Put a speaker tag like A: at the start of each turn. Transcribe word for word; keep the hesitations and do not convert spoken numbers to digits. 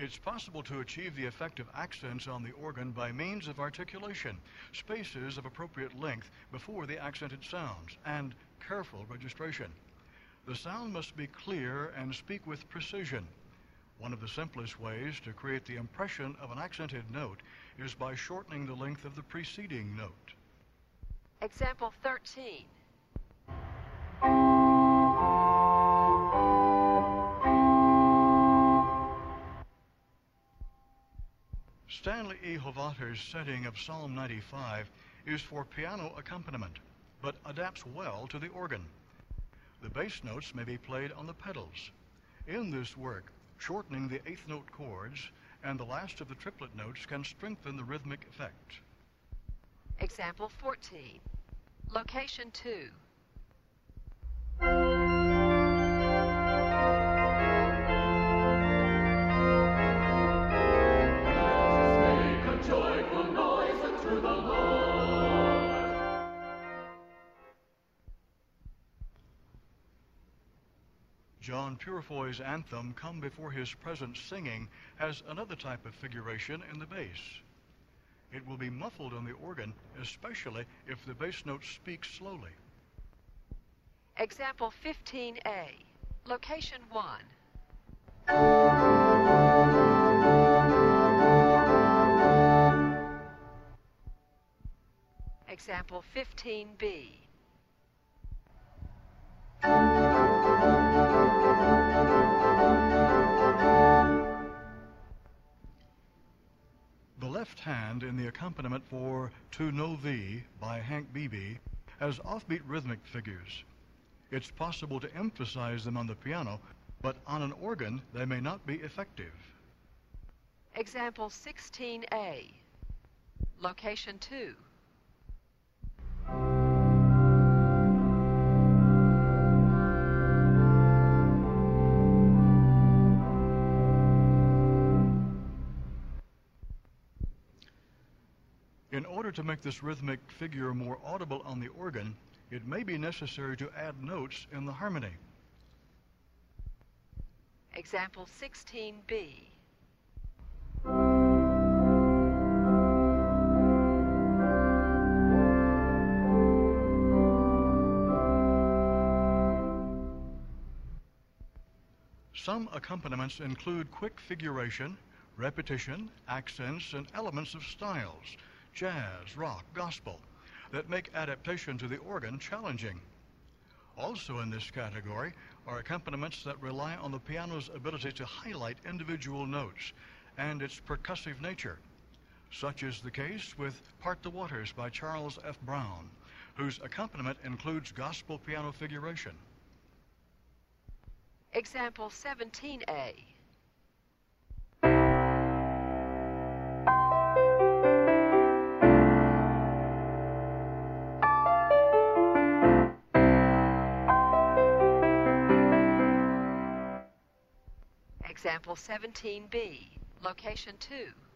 A: It's possible to achieve the effect of accents on the organ by means of articulation, spaces of appropriate length before the accented sounds, and careful registration. The sound must be clear and speak with precision. One of the simplest ways to create the impression of an accented note is by shortening the length of the preceding note.
B: Example thirteen.
A: Stanley E. Hovater's setting of Psalm ninety-five is for piano accompaniment, but adapts well to the organ. The bass notes may be played on the pedals. In this work, shortening the eighth note chords and the last of the triplet notes can strengthen the rhythmic effect.
B: Example fourteen. Location two.
A: John Purefoy's anthem, Come Before His Presence Singing, has another type of figuration in the bass. It will be muffled on the organ, especially if the bass note speaks slowly.
B: Example fifteen A. Location one. Example fifteen B.
A: The left hand in the accompaniment for To Know Thee by Hank Beebe has offbeat rhythmic figures. It's possible to emphasize them on the piano, but on an organ they may not be effective.
B: Example sixteen A. Location two.
A: In order to make this rhythmic figure more audible on the organ, it may be necessary to add notes in the harmony.
B: Example sixteen B.
A: Some accompaniments include quick figuration, repetition, accents, and elements of styles, jazz, rock, gospel, that make adaptation to the organ challenging. Also in this category are accompaniments that rely on the piano's ability to highlight individual notes and its percussive nature. Such is the case with Part the Waters by Charles F. Brown, whose accompaniment includes gospel piano figuration.
B: Example seventeen A. Example seventeen B. Location two.